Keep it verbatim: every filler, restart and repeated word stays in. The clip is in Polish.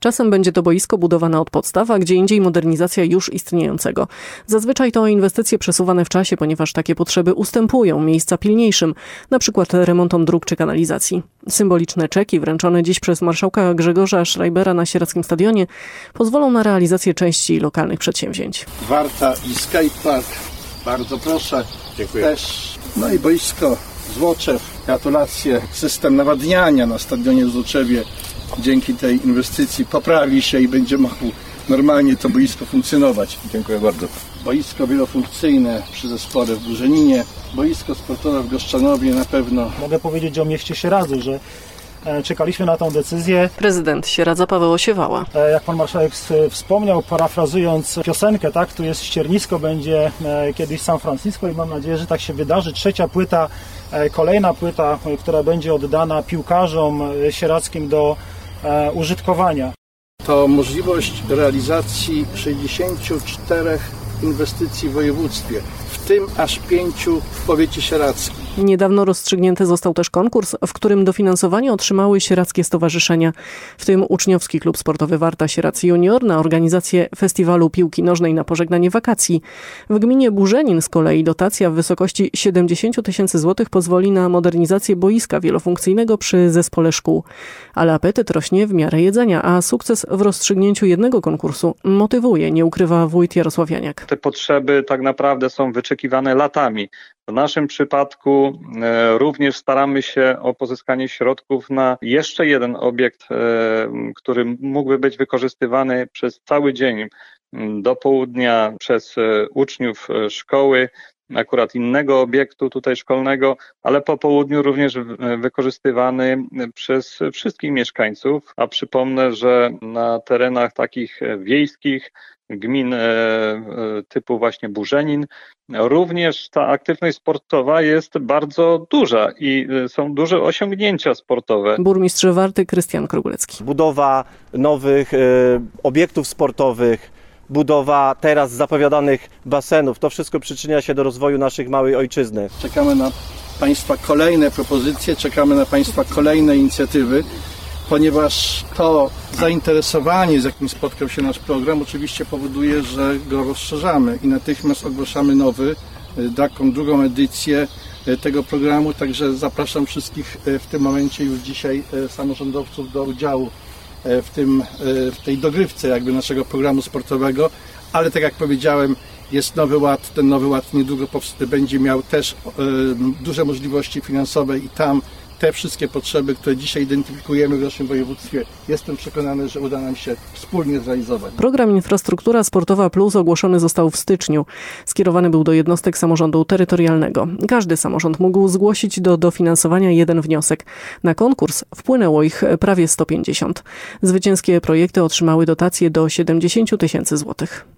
Czasem będzie to boisko budowane od podstaw, a gdzie indziej modernizacja już istniejącego. Zazwyczaj to inwestycje przesuwane w czasie, ponieważ takie potrzeby ustępują miejsca pilniejszym, na przykład remontom dróg czy kanalizacji. Symboliczne czeki wręczone dziś przez marszałka Grzegorza Schreibera na Sieradzkim Stadionie pozwolą na realizację części lokalnych przedsięwzięć. Warta i skatepark, bardzo proszę. Dziękuję. Też, no i boisko Złoczew, gratulacje. System nawadniania na stadionie w Złoczewie dzięki tej inwestycji poprawi się i będzie mogło normalnie to boisko funkcjonować. Dziękuję bardzo. Boisko wielofunkcyjne przy zespole w Górzeninie, boisko sportowe w Goszczanowie na pewno. Mogę powiedzieć o mieście Sieradzu, że czekaliśmy na tą decyzję. Prezydent Sieradza Paweł Osiewała. Jak pan marszałek wspomniał, parafrazując piosenkę, tak, tu jest ściernisko, będzie kiedyś San Francisco i mam nadzieję, że tak się wydarzy. Trzecia płyta, kolejna płyta, która będzie oddana piłkarzom sieradzkim do użytkowania. To możliwość realizacji sześćdziesięciu czterech inwestycji w województwie, w tym aż pięciu w powiecie sieradzkim. Niedawno rozstrzygnięty został też konkurs, w którym dofinansowanie otrzymały sieradzkie stowarzyszenia, w tym Uczniowski Klub Sportowy Warta Sieradz Junior na organizację festiwalu piłki nożnej na pożegnanie wakacji. W gminie Burzenin z kolei dotacja w wysokości siedemdziesiąt tysięcy złotych pozwoli na modernizację boiska wielofunkcyjnego przy zespole szkół. Ale apetyt rośnie w miarę jedzenia, a sukces w rozstrzygnięciu jednego konkursu motywuje, nie ukrywa wójt Jarosław Janiak. Te potrzeby tak naprawdę są wyczekiwane latami. W naszym przypadku e, również staramy się o pozyskanie środków na jeszcze jeden obiekt, e, który mógłby być wykorzystywany przez cały dzień do południa przez e, uczniów e, szkoły, akurat innego obiektu tutaj szkolnego, ale po południu również wykorzystywany przez wszystkich mieszkańców. A przypomnę, że na terenach takich wiejskich, gmin typu właśnie Burzenin, również ta aktywność sportowa jest bardzo duża i są duże osiągnięcia sportowe. Burmistrz Warty Krystian Kruglecki. Budowa nowych e, obiektów sportowych, budowa teraz zapowiadanych basenów, to wszystko przyczynia się do rozwoju naszej małej ojczyzny. Czekamy na Państwa kolejne propozycje, czekamy na Państwa kolejne inicjatywy, ponieważ to zainteresowanie, z jakim spotkał się nasz program, oczywiście powoduje, że go rozszerzamy i natychmiast ogłaszamy nowy, taką drugą edycję tego programu, także zapraszam wszystkich w tym momencie już dzisiaj samorządowców do udziału w, tym, w tej dogrywce jakby naszego programu sportowego, ale tak jak powiedziałem, jest Nowy Ład, ten Nowy Ład niedługo będzie miał też duże możliwości finansowe i tam te wszystkie potrzeby, które dzisiaj identyfikujemy w naszym województwie, jestem przekonany, że uda nam się wspólnie zrealizować. Program Infrastruktura Sportowa Plus ogłoszony został w styczniu. Skierowany był do jednostek samorządu terytorialnego. Każdy samorząd mógł zgłosić do dofinansowania jeden wniosek. Na konkurs wpłynęło ich prawie sto pięćdziesiąt. Zwycięskie projekty otrzymały dotacje do siedemdziesiąt tysięcy złotych.